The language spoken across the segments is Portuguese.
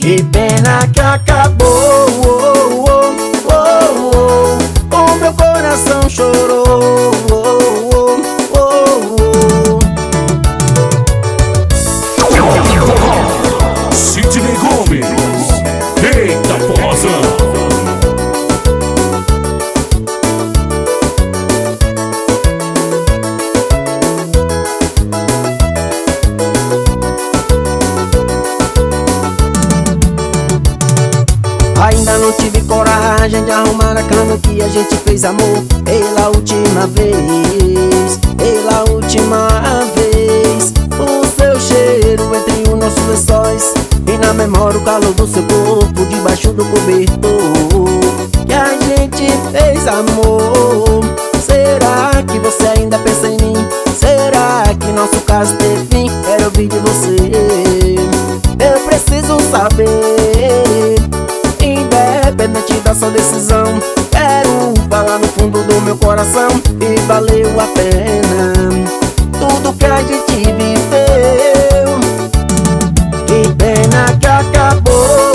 Que pena que acabou, o meu coração chorou. Sidney Gomes, eita forrozão. Ainda não tive coragem de arrumar a cama que a gente fez amor pela última vez, pela última vez. O seu cheiro entre os nossos lençóis e na memória o calor do seu corpo debaixo do cobertor que a gente fez amor. Será que você ainda pensa em mim? Será que nosso caso teve fim? Quero ouvir de você, eu preciso saber. Independente da sua decisão, quero falar no fundo do meu coração e valeu a pena tudo que a gente viveu. Que pena que acabou,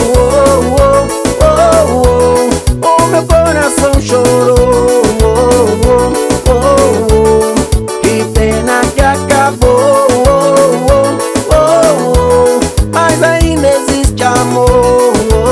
o meu coração chorou. Que pena que acabou, mas ainda existe amor.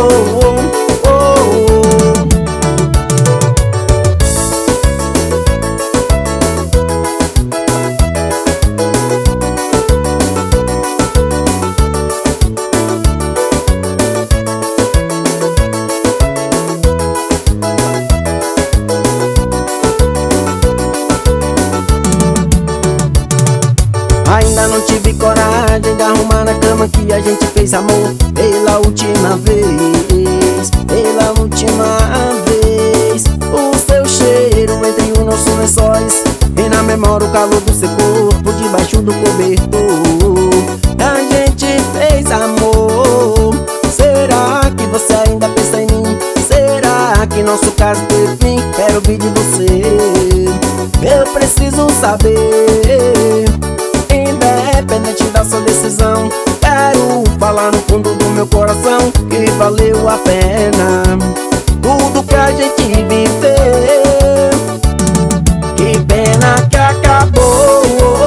Ainda não tive coragem de arrumar na cama que a gente fez amor pela última vez, pela última vez. O seu cheiro entre os nossos lençóis e na memória o calor do seu corpo debaixo do cobertor a gente fez amor. Será que você ainda pensa em mim? Será que nosso caso teve fim? Quero ouvir de você, eu preciso saber. Independente da sua decisão, quero falar no fundo do meu coração que valeu a pena tudo que a gente viveu. Que pena que acabou,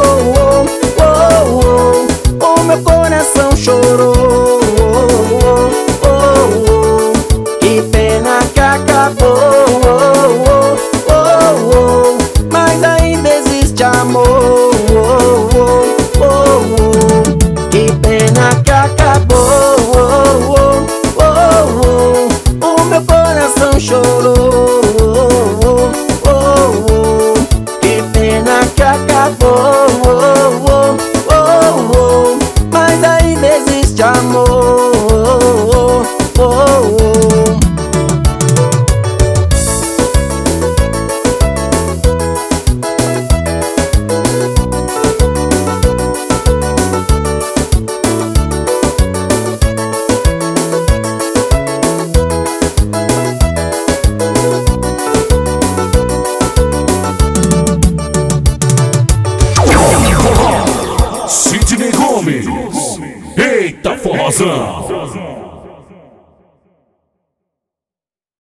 o meu coração chorou. Que pena que acabou, mas ainda existe amor. Que pena que acabou, o meu coração chorou. Que pena que acabou, mas ainda existe amor. Sidney Gomes, eita forrozão.